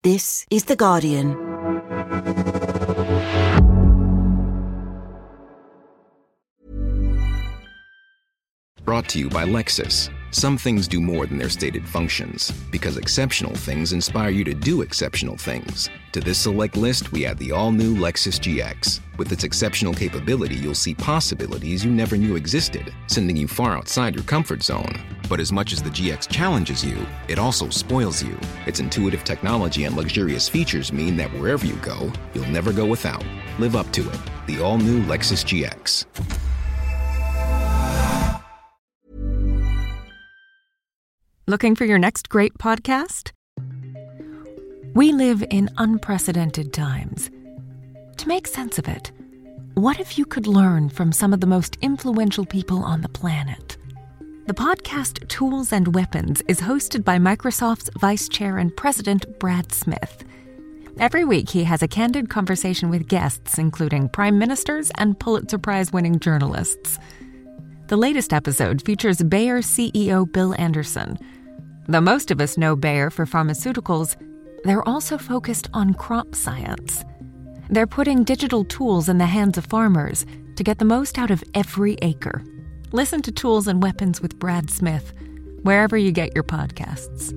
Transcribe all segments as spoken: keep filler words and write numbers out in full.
This is The Guardian. Brought to you by Lexus. Some things do more than their stated functions, because exceptional things inspire you to do exceptional things. To this select list, we add the all-new Lexus G X. With its exceptional capability, you'll see possibilities you never knew existed, sending you far outside your comfort zone. But as much as the G X challenges you, it also spoils you. Its intuitive technology and luxurious features mean that wherever you go, you'll never go without. Live up to it. The all-new Lexus G X. Looking for your next great podcast? We live in unprecedented times. To make sense of it, what if you could learn from some of the most influential people on the planet? The podcast Tools and Weapons is hosted by Microsoft's Vice Chair and President Brad Smith. Every week, he has a candid conversation with guests, including prime ministers and Pulitzer Prize-winning journalists. The latest episode features Bayer C E O Bill Anderson. Though most of us know Bayer for pharmaceuticals, they're also focused on crop science. They're putting digital tools in the hands of farmers to get the most out of every acre. Listen to Tools and Weapons with Brad Smith, wherever you get your podcasts.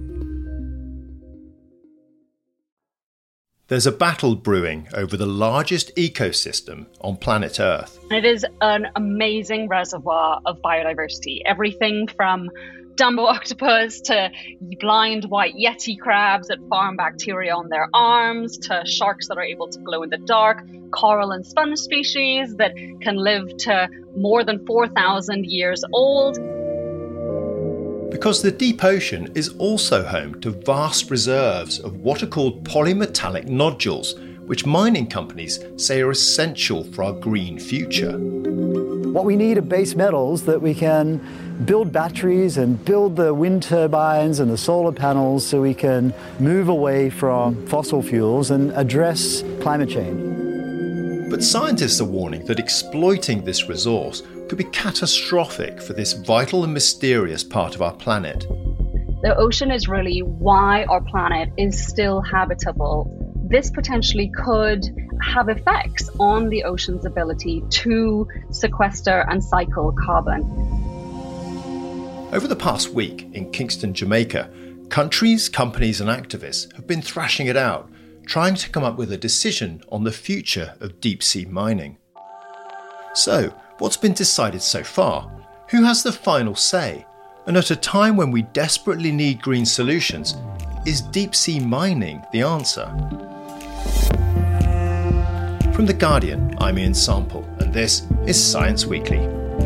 There's a battle brewing over the largest ecosystem on planet Earth. It is an amazing reservoir of biodiversity. Everything from Dumbo octopus to blind white yeti crabs that farm bacteria on their arms, to sharks that are able to glow in the dark, coral and sponge species that can live to more than four thousand years old. Because the deep ocean is also home to vast reserves of what are called polymetallic nodules, which mining companies say are essential for our green future. What we need are base metals that we can build batteries and build the wind turbines and the solar panels so we can move away from fossil fuels and address climate change. But scientists are warning that exploiting this resource could be catastrophic for this vital and mysterious part of our planet. The ocean is really why our planet is still habitable. This potentially could have effects on the ocean's ability to sequester and cycle carbon. Over the past week in Kingston, Jamaica, countries, companies and activists have been thrashing it out, trying to come up with a decision on the future of deep-sea mining. So, what's been decided so far? Who has the final say? And at a time when we desperately need green solutions, is deep-sea mining the answer? From The Guardian, I'm Ian Sample, and this is Science Weekly.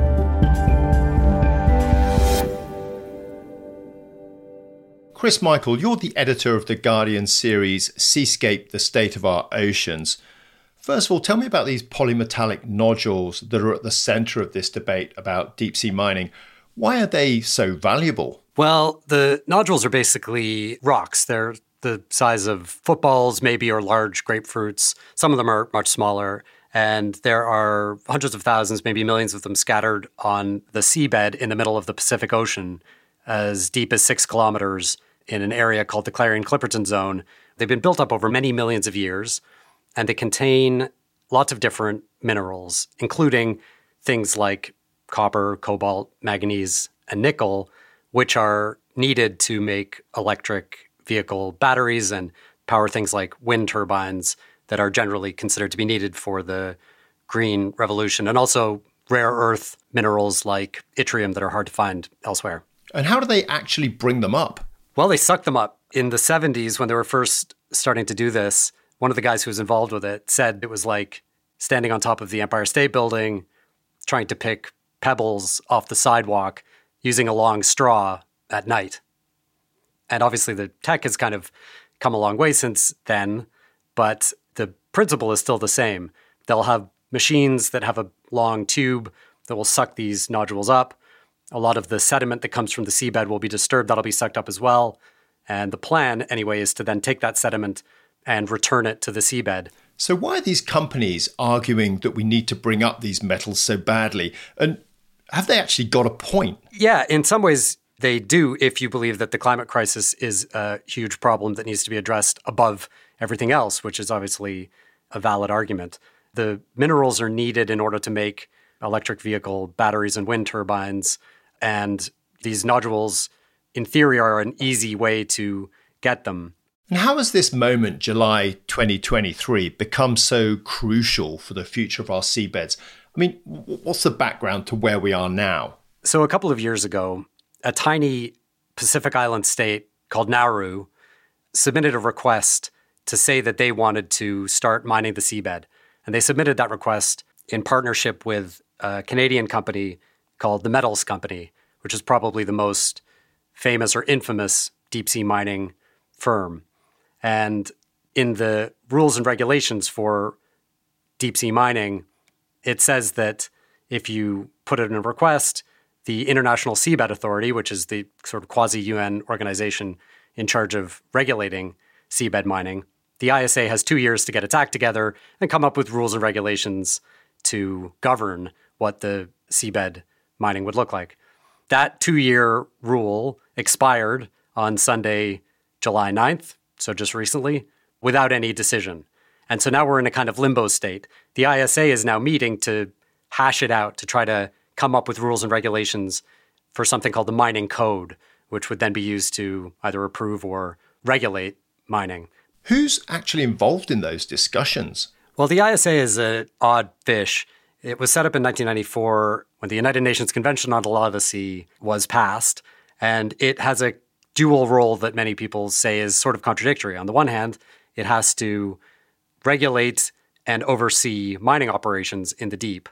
Chris Michael, you're the editor of The Guardian series Seascape, the State of Our Oceans. First of all, tell me about these polymetallic nodules that are at the centre of this debate about deep-sea mining. Why are they so valuable? Well, the nodules are basically rocks. They're the size of footballs, maybe, or large grapefruits. Some of them are much smaller. And there are hundreds of thousands, maybe millions of them scattered on the seabed in the middle of the Pacific Ocean, as deep as six kilometers in an area called the Clarion-Clipperton Zone. They've been built up over many millions of years, and they contain lots of different minerals, including things like copper, cobalt, manganese, and nickel, which are needed to make electric vehicle batteries and power things like wind turbines that are generally considered to be needed for the green revolution, and also rare earth minerals like yttrium that are hard to find elsewhere. And how do they actually bring them up? Well, they suck them up. In the seventies, when they were first starting to do this, one of the guys who was involved with it said it was like standing on top of the Empire State Building, trying to pick pebbles off the sidewalk using a long straw at night. And obviously the tech has kind of come a long way since then, but the principle is still the same. They'll have machines that have a long tube that will suck these nodules up. A lot of the sediment that comes from the seabed will be disturbed. That'll be sucked up as well. And the plan, anyway, is to then take that sediment and return it to the seabed. So why are these companies arguing that we need to bring up these metals so badly? And have they actually got a point? Yeah, in some ways, They do if you believe that the climate crisis is a huge problem that needs to be addressed above everything else, which is obviously a valid argument. The minerals are needed in order to make electric vehicle batteries and wind turbines, and these nodules, in theory, are an easy way to get them. And how has this moment, July twenty twenty-three, become so crucial for the future of our seabeds? I mean, what's the background to where we are now? So a couple of years ago, a tiny Pacific island state called Nauru submitted a request to say that they wanted to start mining the seabed. And they submitted that request in partnership with a Canadian company called the Metals Company, which is probably the most famous or infamous deep-sea mining firm. And in the rules and regulations for deep-sea mining, it says that if you put in a request, the International Seabed Authority, which is the sort of quasi-U N organization in charge of regulating seabed mining, the I S A has two years to get its act together and come up with rules and regulations to govern what the seabed mining would look like. That two-year rule expired on Sunday, July ninth, so just recently, without any decision. And so now we're in a kind of limbo state. The I S A is now meeting to hash it out, to try to come up with rules and regulations for something called the Mining Code, which would then be used to either approve or regulate mining. Who's actually involved in those discussions? Well, the I S A is an odd fish. It was set up in nineteen ninety-four when the United Nations Convention on the Law of the Sea was passed, and it has a dual role that many people say is sort of contradictory. On the one hand, it has to regulate and oversee mining operations in the deep.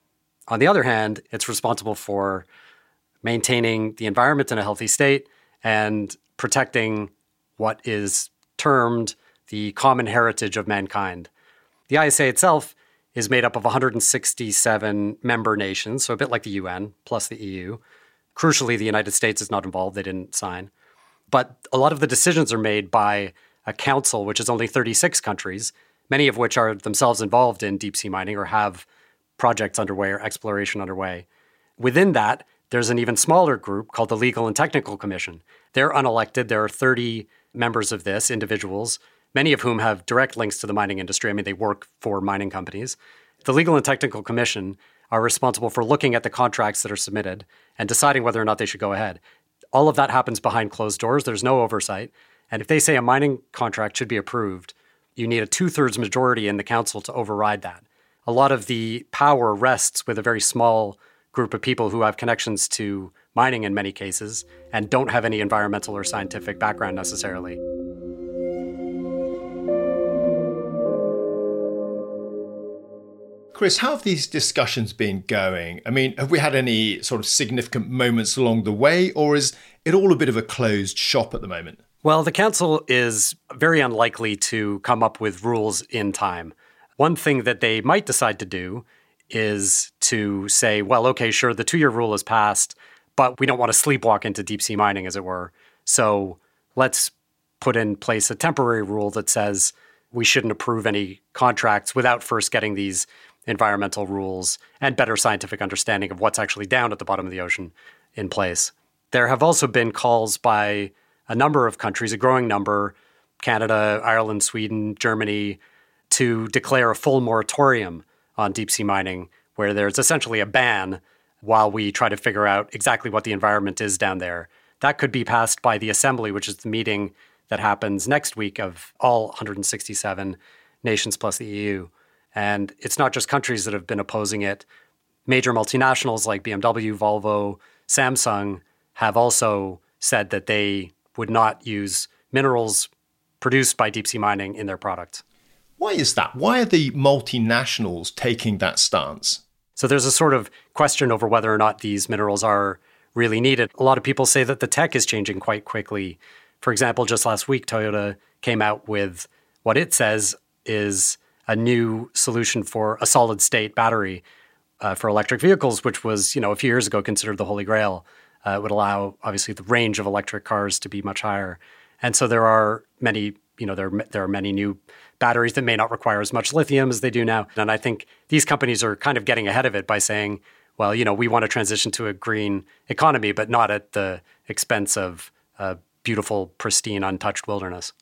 On the other hand, it's responsible for maintaining the environment in a healthy state and protecting what is termed the common heritage of mankind. The I S A itself is made up of one hundred sixty-seven member nations, so a bit like the U N, plus the E U. Crucially, the United States is not involved. They didn't sign. But a lot of the decisions are made by a council, which is only thirty-six countries, many of which are themselves involved in deep-sea mining or have projects underway or exploration underway. Within that, there's an even smaller group called the Legal and Technical Commission. They're unelected. There are thirty members of this, individuals, many of whom have direct links to the mining industry. I mean, they work for mining companies. The Legal and Technical Commission are responsible for looking at the contracts that are submitted and deciding whether or not they should go ahead. All of that happens behind closed doors. There's no oversight. And if they say a mining contract should be approved, you need a two-thirds majority in the council to override that. A lot of the power rests with a very small group of people who have connections to mining in many cases and don't have any environmental or scientific background necessarily. Chris, how have these discussions been going? I mean, have we had any sort of significant moments along the way, or is it all a bit of a closed shop at the moment? Well, the council is very unlikely to come up with rules in time. One thing that they might decide to do is to say, well, okay, sure, the two-year rule is passed, but we don't want to sleepwalk into deep-sea mining, as it were. So let's put in place a temporary rule that says we shouldn't approve any contracts without first getting these environmental rules and better scientific understanding of what's actually down at the bottom of the ocean in place. There have also been calls by a number of countries, a growing number, Canada, Ireland, Sweden, Germany, to declare a full moratorium on deep-sea mining, where there's essentially a ban while we try to figure out exactly what the environment is down there. That could be passed by the Assembly, which is the meeting that happens next week of all one hundred sixty-seven nations plus the E U. And it's not just countries that have been opposing it. Major multinationals like B M W, Volvo, Samsung have also said that they would not use minerals produced by deep-sea mining in their product. Why is that? Why are the multinationals taking that stance? So there's a sort of question over whether or not these minerals are really needed. A lot of people say that the tech is changing quite quickly. For example, just last week, Toyota came out with what it says is a new solution for a solid-state battery uh, for electric vehicles, which was, you know, a few years ago considered the holy grail. Uh, it would allow, obviously, the range of electric cars to be much higher. And so there are many, you know, there, there are many new batteries that may not require as much lithium as they do now. And I think these companies are kind of getting ahead of it by saying, well, you know, we want to transition to a green economy, but not at the expense of a beautiful, pristine, untouched wilderness.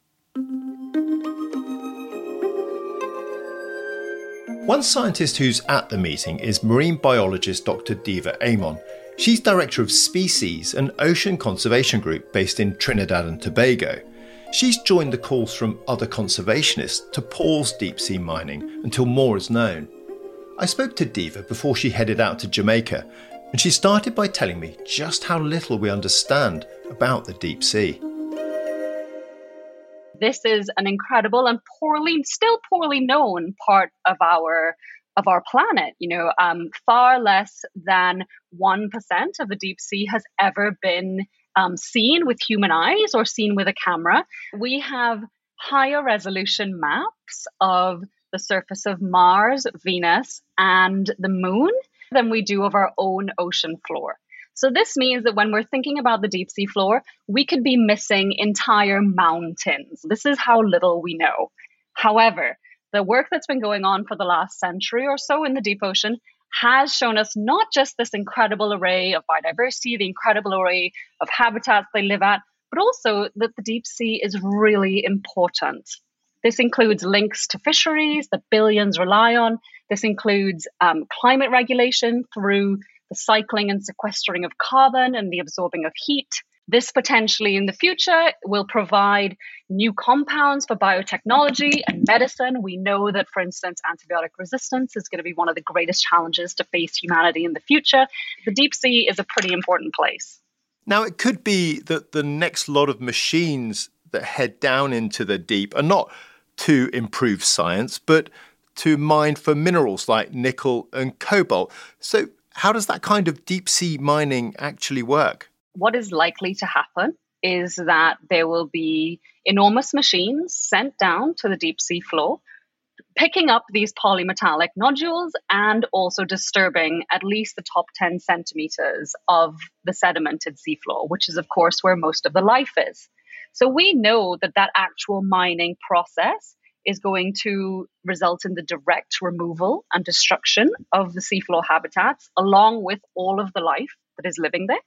One scientist who's at the meeting is marine biologist Doctor Diva Amon. She's director of Species, an ocean conservation group based in Trinidad and Tobago. She's joined the calls from other conservationists to pause deep-sea mining until more is known. I spoke to Diva before she headed out to Jamaica, and she started by telling me just how little we understand about the deep sea. This is an incredible and poorly, still poorly known part of our of our planet. You know, um, far less than one percent of the deep sea has ever been um, seen with human eyes or seen with a camera. We have higher resolution maps of the surface of Mars, Venus, and the moon than we do of our own ocean floor. So this means that when we're thinking about the deep sea floor, we could be missing entire mountains. This is how little we know. However, the work that's been going on for the last century or so in the deep ocean has shown us not just this incredible array of biodiversity, the incredible array of habitats they live at, but also that the deep sea is really important. This includes links to fisheries that billions rely on. This includes um, climate regulation through the cycling and sequestering of carbon and the absorbing of heat. This potentially in the future will provide new compounds for biotechnology and medicine. We know that, for instance, antibiotic resistance is going to be one of the greatest challenges to face humanity in the future. The deep sea is a pretty important place. Now, it could be that the next lot of machines that head down into the deep are not to improve science, but to mine for minerals like nickel and cobalt. So how does that kind of deep sea mining actually work? What is likely to happen is that there will be enormous machines sent down to the deep sea floor, picking up these polymetallic nodules and also disturbing at least the top ten centimeters of the sedimented seafloor, which is, of course, where most of the life is. So we know that that actual mining process is going to result in the direct removal and destruction of the seafloor habitats, along with all of the life that is living there.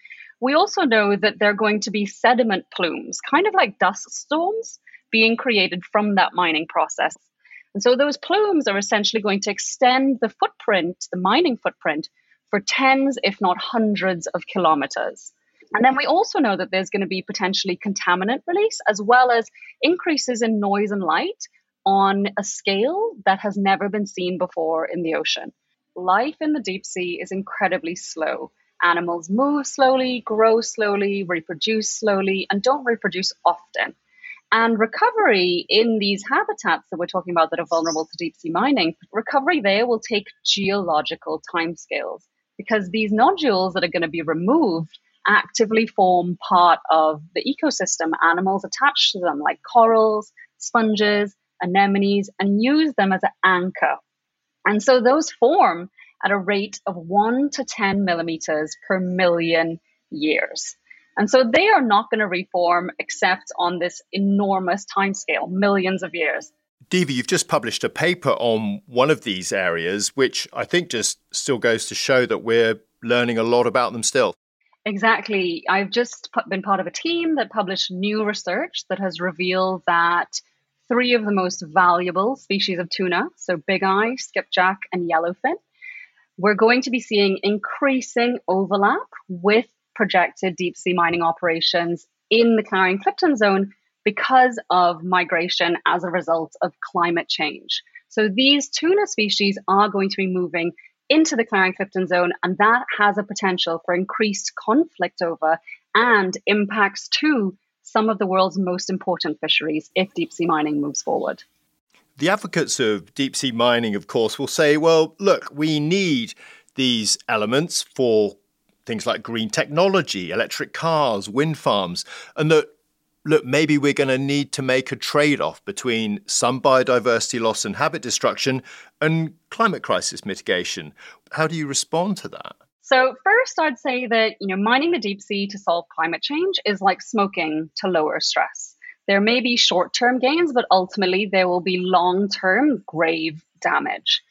We also know that there are going to be sediment plumes, kind of like dust storms, being created from that mining process. And so those plumes are essentially going to extend the footprint, the mining footprint, for tens, if not hundreds of kilometers. And then we also know that there's going to be potentially contaminant release, as well as increases in noise and light on a scale that has never been seen before in the ocean. Life in the deep sea is incredibly slow. Animals move slowly, grow slowly, reproduce slowly, and don't reproduce often. And recovery in these habitats that we're talking about that are vulnerable to deep sea mining, recovery there will take geological timescales, because these nodules that are going to be removed actively form part of the ecosystem, animals attached to them like corals, sponges, anemones, and use them as an anchor. And so those form at a rate of one to ten millimeters per million years. And so they are not going to reform except on this enormous timescale, millions of years. Diva, you've just published a paper on one of these areas, which I think just still goes to show that we're learning a lot about them still. Exactly. I've just been part of a team that published new research that has revealed that three of the most valuable species of tuna, so big eye, skipjack, and yellowfin, we're going to be seeing increasing overlap with projected deep sea mining operations in the Clarion-Clipperton zone because of migration as a result of climate change. So these tuna species are going to be moving into the Clarion-Clipperton zone, and that has a potential for increased conflict over and impacts to some of the world's most important fisheries if deep sea mining moves forward. The advocates of deep sea mining, of course, will say, well, look, we need these elements for things like green technology, electric cars, wind farms, and that, look, maybe we're going to need to make a trade-off between some biodiversity loss and habitat destruction and climate crisis mitigation. How do you respond to that? So first, I'd say that, you know, mining the deep sea to solve climate change is like smoking to lower stress. There may be short-term gains, but ultimately there will be long-term grave damage.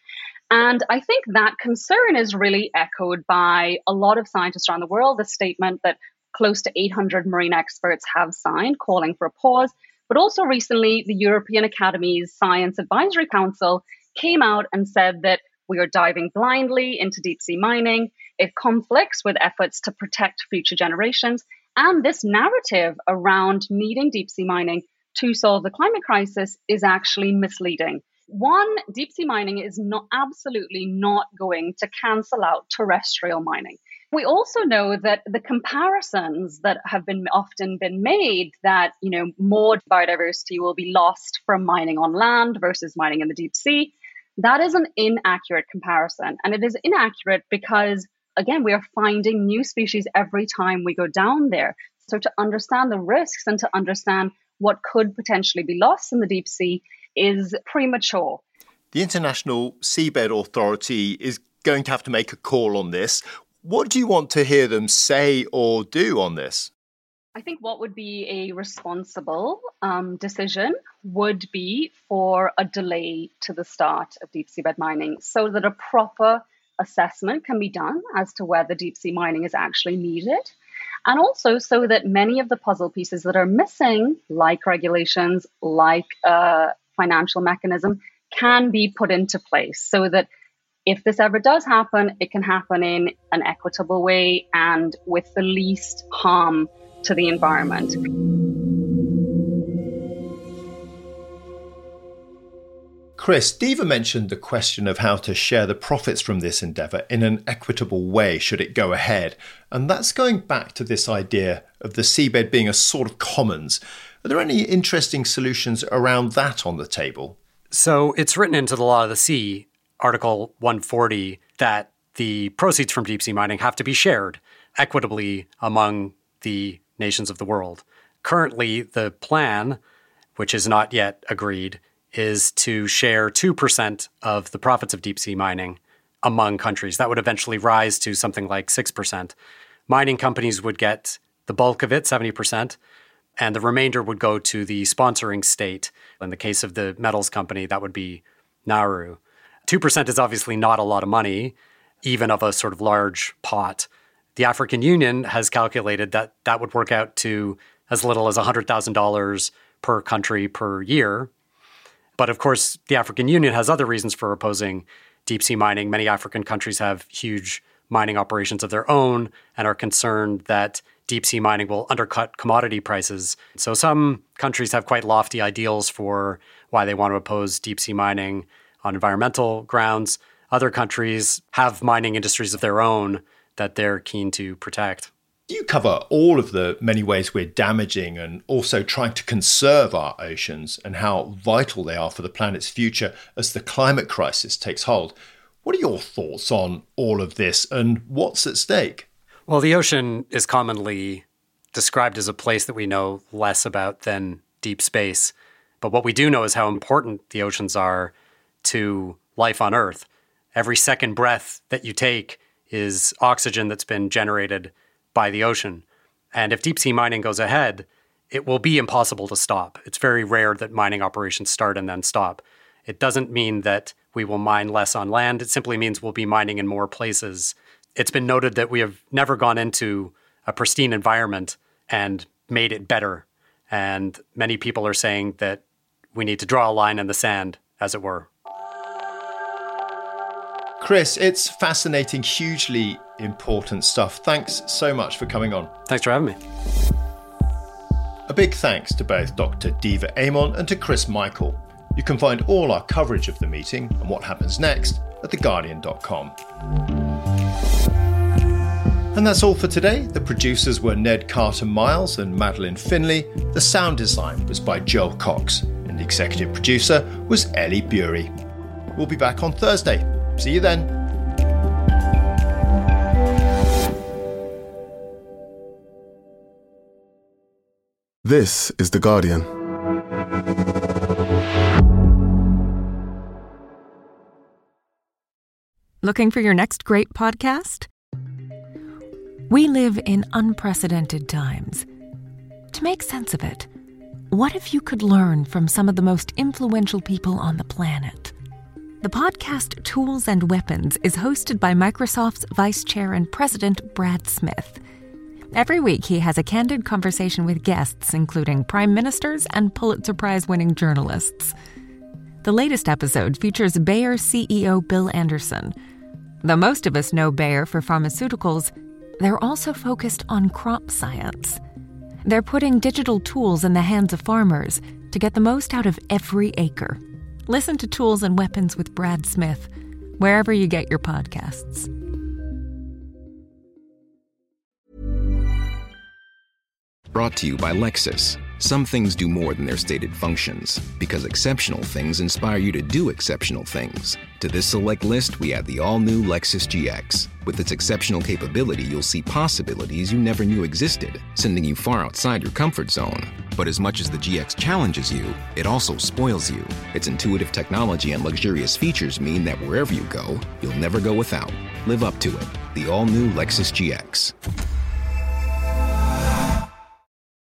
And I think that concern is really echoed by a lot of scientists around the world, the statement that close to eight hundred marine experts have signed calling for a pause. But also recently, the European Academy's Science Advisory Council came out and said that we are diving blindly into deep sea mining. It conflicts with efforts to protect future generations. And this narrative around needing deep sea mining to solve the climate crisis is actually misleading. One, deep sea mining is not absolutely not going to cancel out terrestrial mining. We also know that the comparisons that have been often been made that, you know, more biodiversity will be lost from mining on land versus mining in the deep sea, that is an inaccurate comparison. And it is inaccurate because, again, we are finding new species every time we go down there. So to understand the risks and to understand what could potentially be lost in the deep sea is premature. The International Seabed Authority is going to have to make a call on this. What do you want to hear them say or do on this? I think what would be a responsible um, decision would be for a delay to the start of deep seabed mining so that a proper assessment can be done as to whether deep sea mining is actually needed. And also so that many of the puzzle pieces that are missing, like regulations, like a financial mechanism, can be put into place so that if this ever does happen, it can happen in an equitable way and with the least harm to the environment. Chris, Diva mentioned the question of how to share the profits from this endeavour in an equitable way should it go ahead. And that's going back to this idea of the seabed being a sort of commons. Are there any interesting solutions around that on the table? So it's written into the Law of the Sea, Article one forty, that the proceeds from deep sea mining have to be shared equitably among the nations of the world. Currently, the plan, which is not yet agreed, is to share two percent of the profits of deep sea mining among countries. That would eventually rise to something like six percent. Mining companies would get the bulk of it, seventy percent, and the remainder would go to the sponsoring state. In the case of the metals company, that would be Nauru. two percent is obviously not a lot of money, even of a sort of large pot. The African Union has calculated that that would work out to as little as one hundred thousand dollars per country per year. But of course, the African Union has other reasons for opposing deep sea mining. Many African countries have huge mining operations of their own and are concerned that deep sea mining will undercut commodity prices. So some countries have quite lofty ideals for why they want to oppose deep sea mining on environmental grounds. Other countries have mining industries of their own that they're keen to protect. You cover all of the many ways we're damaging and also trying to conserve our oceans and how vital they are for the planet's future as the climate crisis takes hold. What are your thoughts on all of this and what's at stake? Well, the ocean is commonly described as a place that we know less about than deep space. But what we do know is how important the oceans are to life on Earth. Every second breath that you take is oxygen that's been generated by the ocean. And if deep sea mining goes ahead, it will be impossible to stop. It's very rare that mining operations start and then stop. It doesn't mean that we will mine less on land. It simply means we'll be mining in more places. It's been noted that we have never gone into a pristine environment and made it better. And many people are saying that we need to draw a line in the sand, as it were. Chris, it's fascinating, hugely important stuff. Thanks so much for coming on. Thanks for having me. A big thanks to both Doctor Diva Amon and to Chris Michael. You can find all our coverage of the meeting and what happens next at the guardian dot com. And that's all for today. The producers were Ned Carter-Miles and Madeline Finley. The sound design was by Joel Cox. And the executive producer was Ellie Bury. We'll be back on Thursday. See you then. This is The Guardian. Looking for your next great podcast? We live in unprecedented times. To make sense of it, what if you could learn from some of the most influential people on the planet? The podcast Tools and Weapons is hosted by Microsoft's Vice Chair and President Brad Smith. Every week, he has a candid conversation with guests, including prime ministers and Pulitzer Prize-winning journalists. The latest episode features Bayer C E O Bill Anderson. Though most of us know Bayer for pharmaceuticals, they're also focused on crop science. They're putting digital tools in the hands of farmers to get the most out of every acre. Listen to Tools and Weapons with Brad Smith, wherever you get your podcasts. Brought to you by Lexus. Some things do more than their stated functions, because exceptional things inspire you to do exceptional things. To this select list, we add the all-new Lexus G X. With its exceptional capability, you'll see possibilities you never knew existed, sending you far outside your comfort zone. But as much as the G X challenges you, it also spoils you. Its intuitive technology and luxurious features mean that wherever you go, you'll never go without. Live up to it. The all-new Lexus G X.